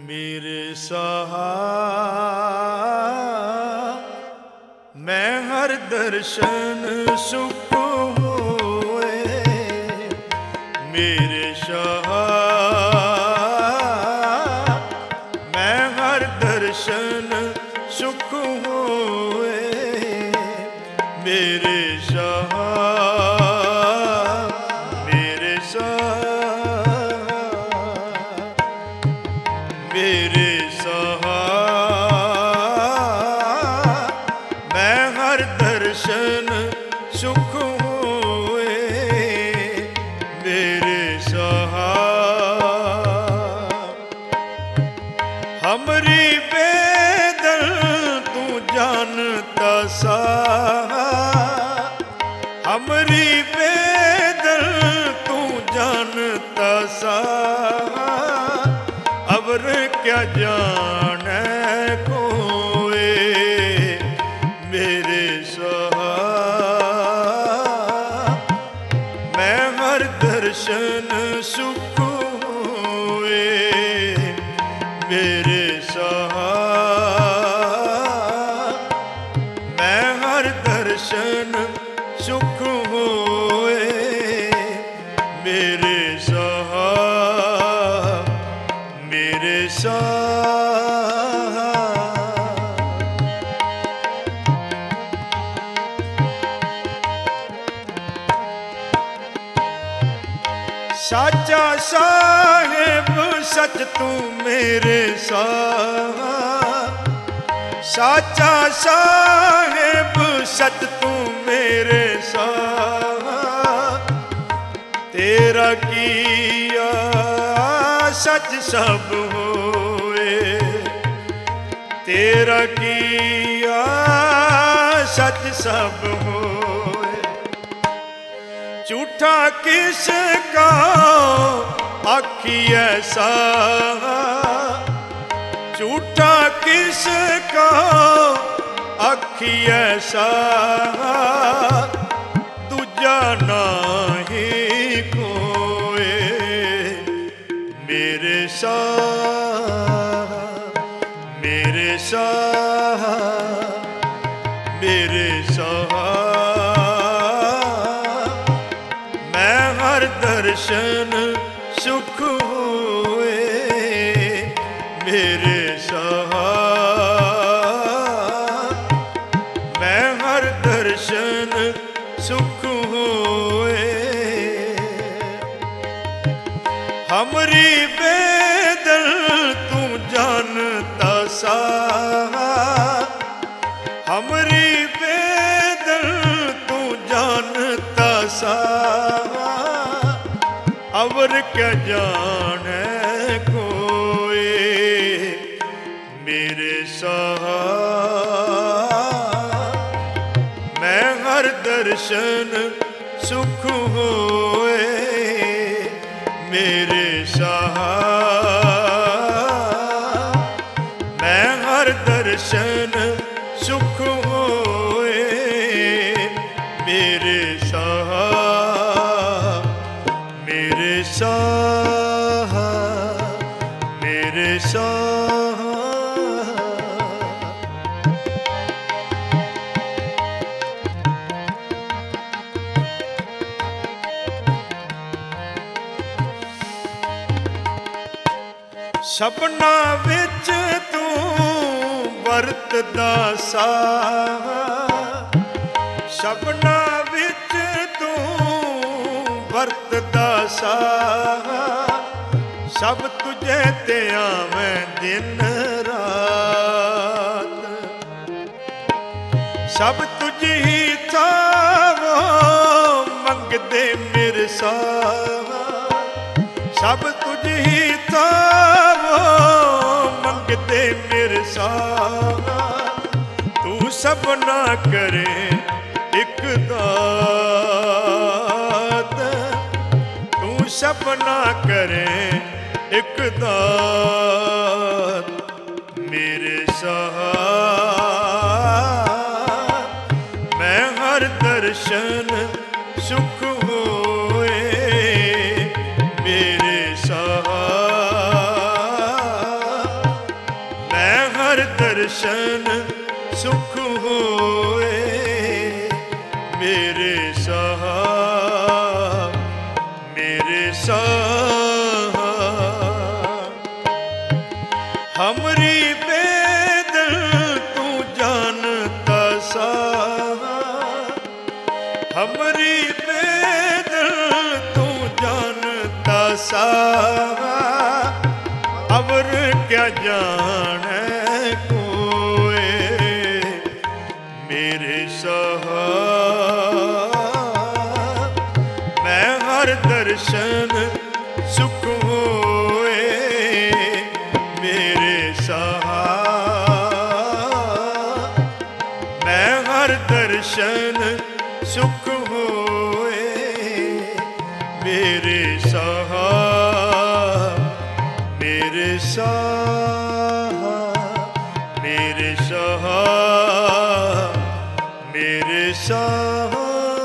मेरे सहा मैं हर दर्शन सुख होए। मेरे सहा मैं हर दर्शन सुख होए। मेरे सहा मेरे सहा मैं हर दर्शन सुख होए। मेरे सहा हमरी बेदल तू जानता सा। हमरी बेदल तू जानता सा। अवर क्या जाने कोई। मेरे सहा मैं हर दर्शन सुख होए। मेरे सहा मैं हर दर्शन सुख होए। मेरे सहा मेरे सहा साचा साहेब सच तू मेरे सहा। साचा साहेब सच तू मेरे सहा। तेरा किया सच सब होए। तेरा किया सच सब होए। झूठा किसका आखिए साहा। झूठा किसका आखिए साहा। दूजा नाही कोई। मेरे सहा मेरे सहा मेरे सहा मैं हर दर्शन सुख होए। मेरे सहा मैं हर दर्शन सुख होए। हमरी बेदल तू जानता सा। हमरी बेदल तू जानता सा। अवर क्या जाने कोई। मेरे सहा मैं हर दर्शन सुख होए। मेरे सहा मैं हर दर्शन सुख होए। मेरे सहा मेरे सहा मेरे सहा सपना विच तू वरतदा सा। सपना विच तू वरतदा सा। सब तुझे ते आवें दिन रात। सब तुझ ही थावो मंगदे मेरे साहा। सब तुझ ही थावो मंगदे मेरे साहा। तू सबना करे एक दात। तू सबना करे एक दात। मेरे सहा मैं हर दर्शन सुख होए। मेरे सहा दर्शन सुख होए मेरे सहा मेरे सहा। हमरी बेदल तू जानता सहा, हमरी बेदल तू जानता सहा। अवर क्या जाने कोई मेरे सहा। मैं हर दर्शन सुख होए मेरे सहा। मैं हर दर्शन सुख होए मेरे सहा मेरे सहा मेरे सहा मेरे सहा।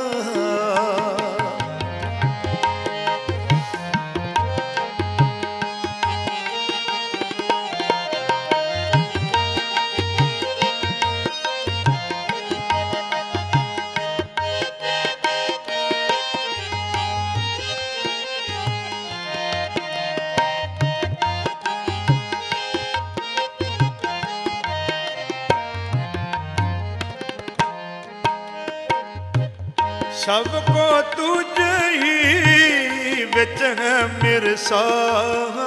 सबको तुझ ही विच है मेरे साहा।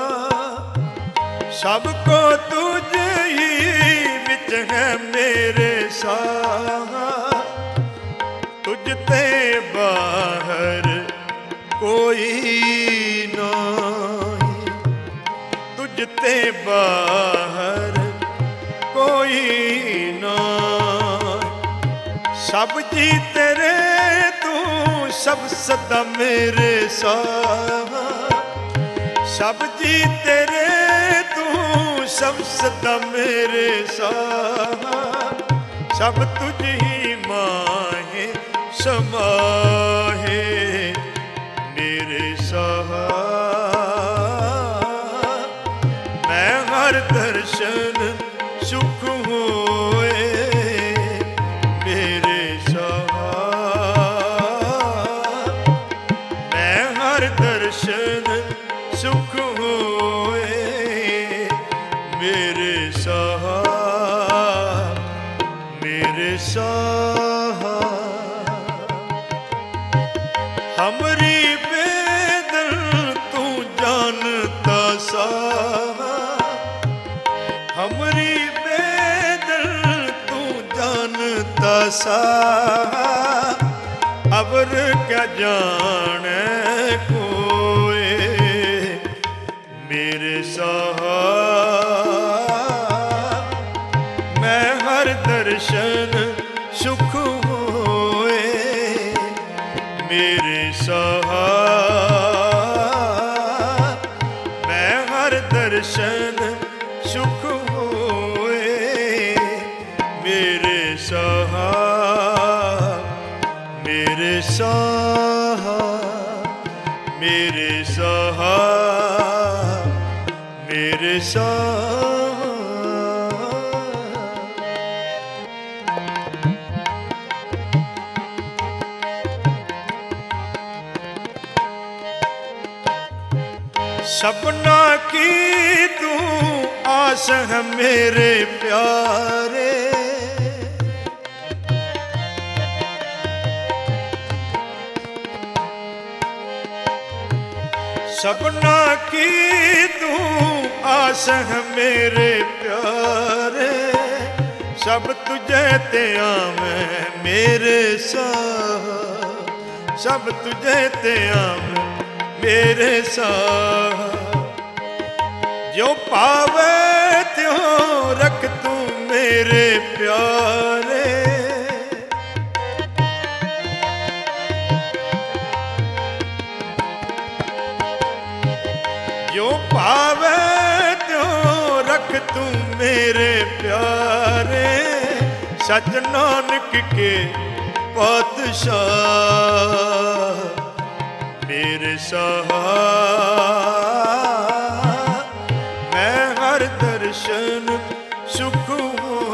सबको तुझ ही विच है मेरे साहा। तुझ ते बाहर कोई नहीं, तुझ ते बाहर कोई नहीं। सब जी तेरे सब सदा मेरे साहा। सब जी तेरे तू सब सदा मेरे साहा। सब तुझ ही माहे समाहे मेरे साहा। मैं हर दर्शन सुख होए मेरे साहा। दर्शन सुख होए मेरे साहा मेरे साहा। हमरी बेदल तू जानता साहा। हमरी बेदल तू जानता साहा। अवर क्या जाने कोई मेरे साहा। मैं हर दर्शन सुख होए मेरे साहा। मैं हर दर्शन सुख होए मेरे साहा मेरे साहा मेरे साहा मेरे साहा। सपना की तू आस है मेरे प्यारे। सपना की तू आस है मेरे प्यारे। सब तुझे ते आवे मेरे साहा। सब तुझे ते आवे मेरे साहा। जो पावे त्यों रख तू मेरे प्यारे। जो पावे त्यों रख तू मेरे प्यारे। सच नानक के पातशाह मेरे साहा। मैं हर दर्शन सुख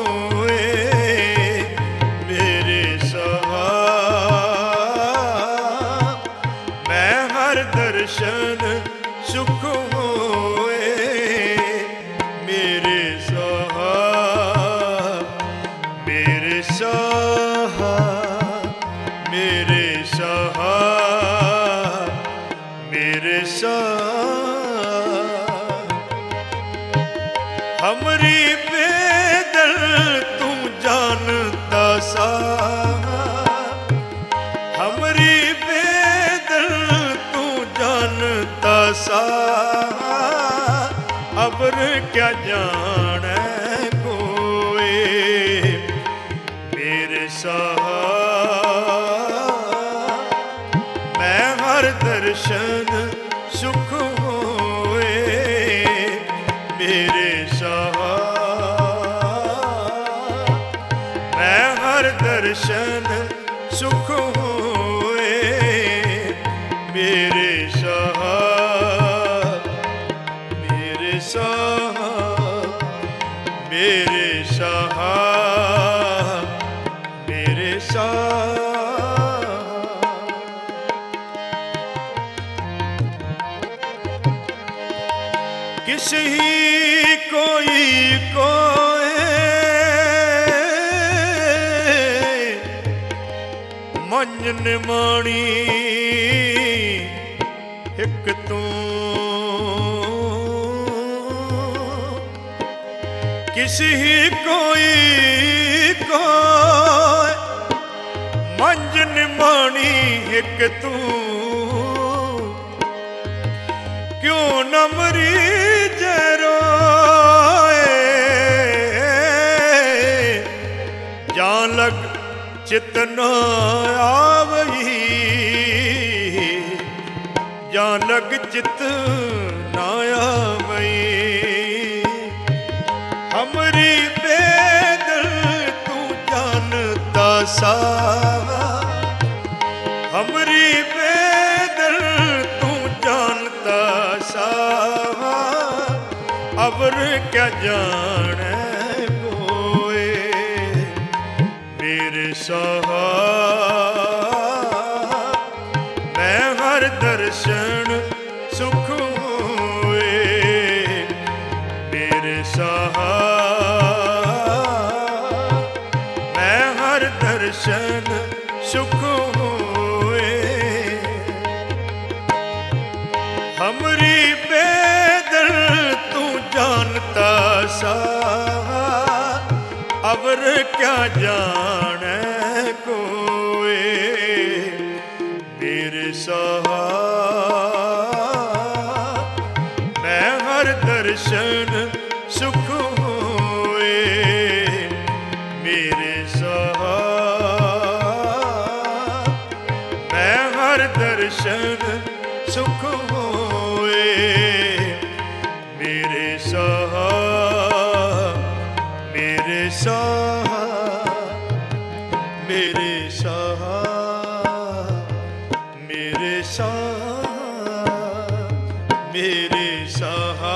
अबर क्या जाने कोई। मेरे साहा मैं हर दर्शन सुख होए। मेरे साहा मैं हर दर्शन सुख होए। मेरे साहा मेरे साहा मेरे साहा मेरे साहा। किस ही कोई कोई मंजन माणी एक तू। किसी कोई कोई मंजन माणी एक तू। क्यों न मरीज रोए जान लग चित न आवही। जान लग चित न आवही। हमरी बेदल तू जानता सावा। हमरी बेदल तू जानता सावा। अबर क्या जाने कोई। मेरे साहा मैं हर दर्शन सुख होए। मेरे साहा मैं हर दर्शन सुख होए। हमरी बेदल तू जानता साहा। अबर क्या जाने कोई। मेरे साहा मैं हर दर्शन सुख होए। मेरे साहा मैं हर दर्शन सुख होए। मेरे साहा मेरे साहा मेरे साहा मेरे साहा मेरे साहा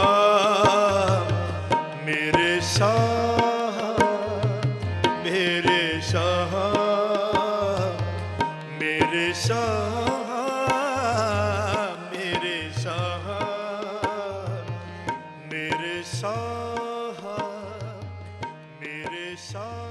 मेरे साहा मेरे साहा मेरे साहा मेरे साहा मेरे साहा मेरे साहा।